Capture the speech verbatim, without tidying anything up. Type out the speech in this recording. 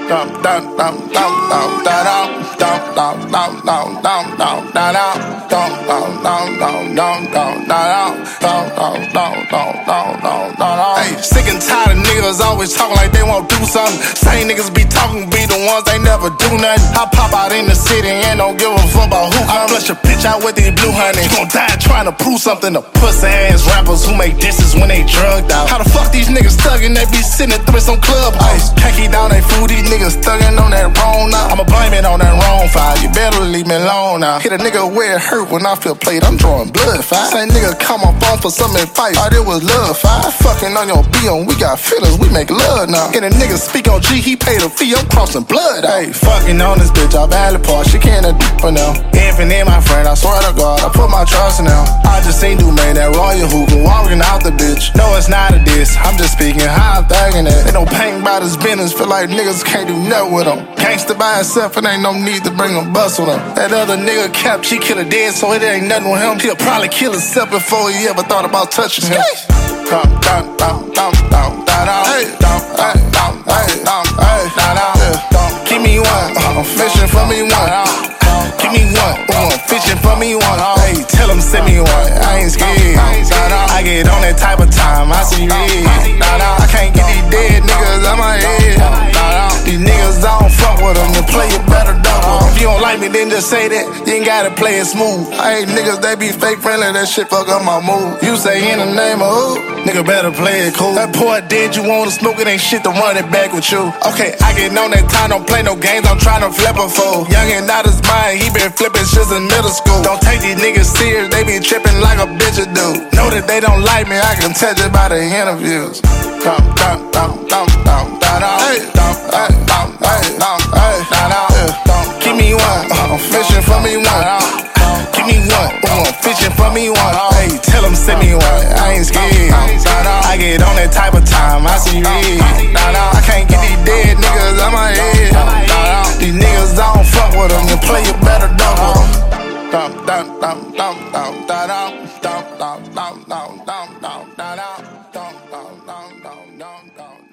Dum dum dum dum dum da dum dum dum dum dum dum dum da dum dum dum dum dum dum dum da dum dum dum dum dum dum dum da dum. Hey, sick and tired of niggas always talking like they won't do something. Same niggas be talking, be the ones they never do nothing. I pop out in the city and don't give a fuck about who. I flush a bitch out with these blue honey. You gon' die trying to prove something to pussy ass rappers who make disses when they drugged out. How the fuck these niggas thuggin'? They be sitting through some clubhouse. Can't keep down they food, these niggas thuggin' on that wrong now. I'ma blame it on that wrong file. You better leave me alone now. Hit a nigga where it hurt when I feel played. I'm drawing blood fire. Same nigga call my phone for some advice. Thought it was love fire. Fucking on your B on, we got feelings, we make love now. And a nigga speak on G, he paid a fee. I'm crossing blood. Hey, fucking on this bitch, I Valley Park. She can't a deeper now. Infinite, my friend, I swear to God, I put my trust in now. I just seen dude, man, that royal hoopin' walking out the bitch. No, it's not a diss. I'm just speaking how I'm thinking it. They don't paint by this business. Feel like niggas can't do nothing with them. Gangsta by himself, and ain't no need to bring a bus with him. That other nigga capped, she kill a dead, so it ain't nothing with him. He'll probably kill himself before he ever thought about touching him. Dum dum dum dum dum da dum dum dum dum dum da dum. Give me one, I'm fishing for me one. Give me one, I'm fishing for me one. Hey, tell him send me one. I ain't scared. I get on that type of time. I see red. I can't get these dead niggas out my head. These niggas I don't fuck with them. You play it better double. If you don't like me, then just say that. You ain't gotta play it smooth. I hate niggas, they be fake friendly. That shit fuck up my mood. You say in the name of who? Nigga better play it cool. That boy dead, you wanna smoke, it ain't shit to run it back with you. Okay, I get on that time, don't play no games, I'm trying to flip a fool. Young and out his mind, he been flipping shit in middle school. Don't take these niggas serious, they be tripping like a bitch a do. Know that they don't like me, I can tell you by the interviews. Dum dum dum dum dum da dum dum dum dum dum da dum. Give me one, I'm fishing for me one. Give me one, I'm fishing for me one. Hey, tell him send me one. I ain't scared. I get on that type of time. I see red. I can't get these dead niggas out my head. These niggas I don't fuck with them. You play it better double. Dum dum dum dum dum da dum dum dum dum dum dum dum da dum dum dum dum dum dum dum.